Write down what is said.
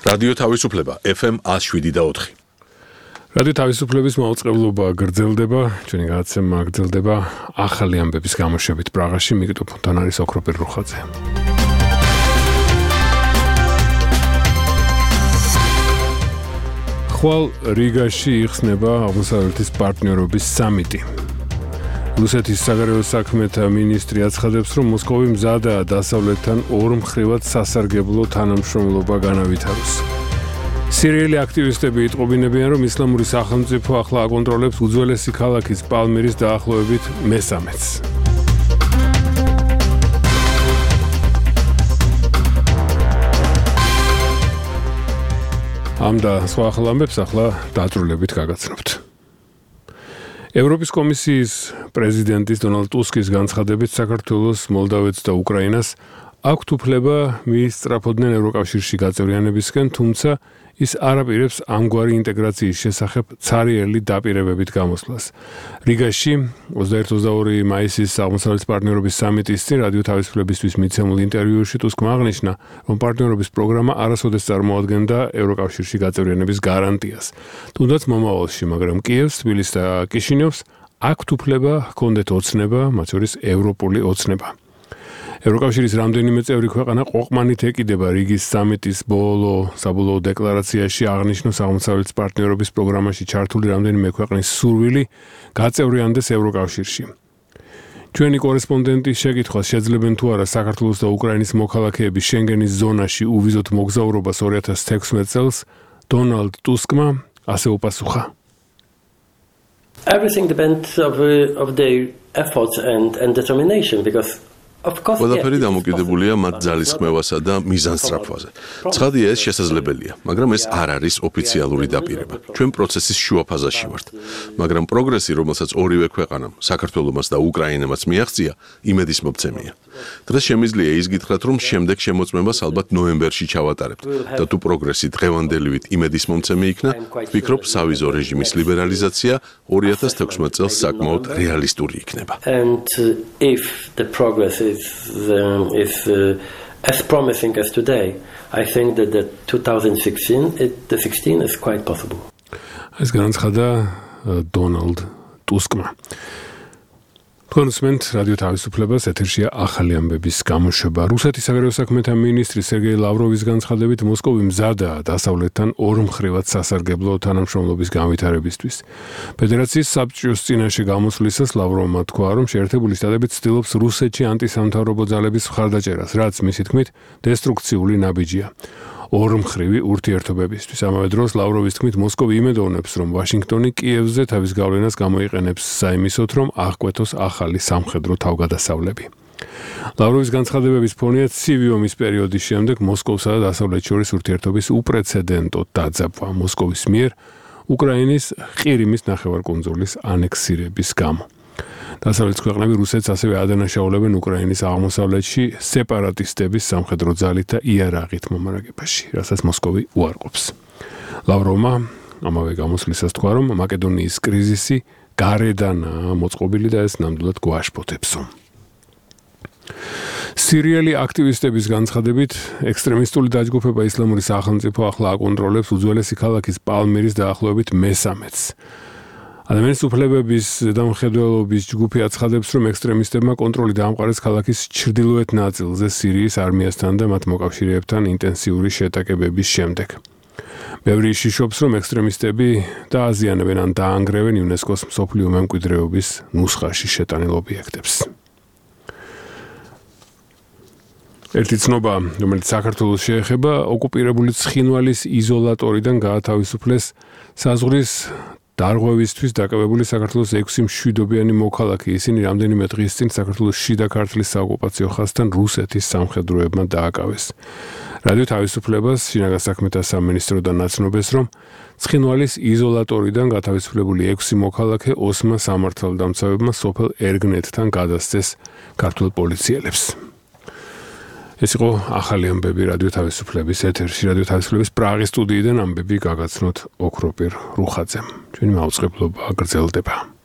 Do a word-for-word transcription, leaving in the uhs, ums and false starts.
რადიო თავისუფლება ეფ ემ one oh seven და four. რადიო თავისუფლების მაუწყებლობა გრძელდება, ჩვენი გადაცემა გრძელდება ახალი ამბების გამოშვებით პრაღაში, მიკროფონთან არის ოქროპირ რუხაძე. ხვალ რიგაში იხსნება აღმოსავლეთის პარტნიორობის სამიტი. რუსეთის საგარეო საქმეთა მინისტრი აცხადებს, რომ მოსკოვი მზადაა დასავლეთთან ორმხრივად სასარგებლო თანამშრომლობა განავითაროს. სირიელი აქტივისტები იტყობინებიან, რომ ისლამური სახელმწიფო ახლა აკონტროლებს უძველესი ქალაქის პალმირის დაახლოებით მესამედს. ამ და სხვა ახალ ამბებს ახლა დაწვრილებით გაგაცნობთ. ევროპის კომისიის პრეზიდენტის დონალდ ტუსკის განცხადებით საქართველოს, მოლდავეთს და უკრაინას აქვთ უფლება მიისწრაფოდნენ ევროკავშირში გაწევრიანებისკენ, თუმცა ის არ აპირებს ამგვარი ინტეგრაციის შესახებ ცარიელი დაპირებებით გამოსვლას. რიგაში ოცდაერთი ოცდაორი მაისის აღმოსავლეთის პარტნიორობის სამიტის წინ რადიო თავისუფლებისთვის მიცემულ ინტერვიუში ტუსკმა აღნიშნა, რომ პარტნიორობის პროგრამა არასოდეს წარმოადგენდა ევროკავშირში გაწევრიანების გარანტიას. თუნდაც მომავალში, მაგრამ კიევს, თბილისს და კიშინევს აქვთ უფლება ჰქონდეთ ოცნება, მათ შორის ევროპული ოცნება. ევროკავშირის რამდენიმე წევრი ქვეყანა ყოყმანით ეკიდება რიგის სამიტის ბოლო საბოლოო დეკლარაციაში აღნიშნოს აღმოსავლეთის პარტნიორობის პროგრამაში ჩართული რამდენიმე ქვეყნის სურვილი გაწევრიანდეს ევროკავშირში. ჩვენი კორესპონდენტის შეკითხვას შეძლებენ თუ არა საქართველოს და უკრაინის მოქალაქეები შენგენის ზონაში უვიზოთ მოგზაურობას ორი ათას თექვსმეტ წელს, დონალდ ტუსკმა ასე უპასუხა. Everything depends of, uh, of their efforts and, and determination, because ყველაფერი დამოკიდებულია მათ ძალისხმევასა და მიზანსწრაფვაზე. ცხადია, ეს შესაძლებელია, მაგრამ ეს არ არის ოფიციალური დაპირება. ჩვენ პროცესის შუა ფაზაში ვართ, მაგრამ პროგრესი, რომელსაც ორივე ქვეყანამ, საქართველომაც და უკრაინამაც მიაღწია, იმედისმომცემია. დღეს შემიძლია ის გითხრათ, რომ შემდეგ შემოწმებას ალბათ ნოემბერში ჩავატარებთ და თუ პროგრესი დღევანდელივით იმედისმომცემი იქნა, ვფიქრობ, სავიზო რეჟიმის ლიბერალიზაცია ორი ათას თექვსმეტ წელს საკმაოდ რეალისტური იქნება. And uh, if the progress is um, is uh, as promising as today, I think that the twenty sixteen it, the sixteen is quite possible. ეს განაცხადა დონალდ ტუსკმა. თქვენ უსმენთ რადიო თავისუფლებას, ეთერშია ახალი ამბების გამოშვება. რუსეთის საგარეო საქმეთა მინისტრი სერგეი ლავროვის განცხადებით, მოსკოვი მზადაა დასავლეთთან ორმხრივად სასარგებლო თანამშრომლობის განვითარებისთვის. ფედერაციის საბჭოს წინაშე გამოსვლისას ლავროვმა თქვა, რომ შეერთებული შტატები ცდილობს რუსეთში ანტისამთავრობო ძალების მხარდაჭერას, რაც მისი თქმით დესტრუქციული ნაბიჯია. ორმხრივი ურთიერთობებისთვის. ამავე დროს ლავროვის თქმით, მოსკოვი იმედოვნებს, რომ ვაშინგტონი კიევზე თავის გავლენას გამოიყენებს საიმისოდ, რომ აღკვეთოს ახალი სამხედრო თავგადასავლები. ლავროვის განცხადებების ფონია ცივი ომის პერიოდის შემდეგ მოსკოვსა და დასავლეთს შორის ურთიერთობის უპრეცედენტო დაძაბვა მოსკოვის მიერ უკრაინის ყირიმის ნახევარკუნძულის ანექსირების გამო. დასავლეთის ქვეყნები რუსეთს ასევე ადანაშაულებენ უკრაინის აღმოსავლეთში სეპარატისტების სამხედრო ძალით და იარაღით მომარაგებაში, რასაც მოსკოვი უარყოფს. ლავროვმა ამავე გამოსვლისას თქვა, რომ მაკედონიის კრიზისი გარედანაა მოწყობილი და ეს ნამდვილად გვაშფოთებსო. სირიელი აქტივისტების განცხადებით, ექსტრემისტული დაჯგუფება ისლამური სახელმწიფო ახლა აკონტროლებს უძველესი ქალაქის პალმირის დაახლოებით მესამედს. ადამიანის უფლებების ზედამხედველობის ჯგუფი აცხადებს, რომ ექსტრემისტებმა კონტროლი დაამყარეს ქალაქის ჩრდილოეთ ნაწილზე სირიის არმიასთან და მათ მოკავშირეებთან ინტენსიური შეტაკებების შემდეგ. ბევრი იშიშობს, რომ ექსტრემისტები დააზიანებენ ან დაანგრევენ იუნესკოს მსოფლიო მემკვიდრეობის ნუსხაში შეტანილ ობიექტებს. ერთი ცნობა, რომელიც საქართველოს შეეხება, ოკუპირებული ცხინვალის იზოლატორიდან გაათავისუფლეს საზღვრის დარღვევისთვის დაკავებული საქართველოს ექვსი მშვიდობიანი მოქალაქე. ისინი რამდენიმე დღის წინ საქართველოს შიდა ქართლის საოკუპაციო ხაზთან რუსეთის სამხედროებმა დააკავეს. რადიო თავისუფლებას შინაგან საქმეთა სამინისტროდან ნაცნობეს, რომ ცხინვალის იზოლატორიდან გათავისუფლებული ექვსი მოქალაქე ოსმა სამართალდამცავებმა სოფელ ერგნეთთან გადასცეს ქართულ პოლიციელებს. ეს იყო ახალი ამბები რადიო თავისუფლების ეთერში. რადიო თავისუფლების პრაღის სტუდიიდან ამბები გაგაცნოთ ოქროპირ რუხაძემ. ჩვენი მაუწყებლობა გრძელდება.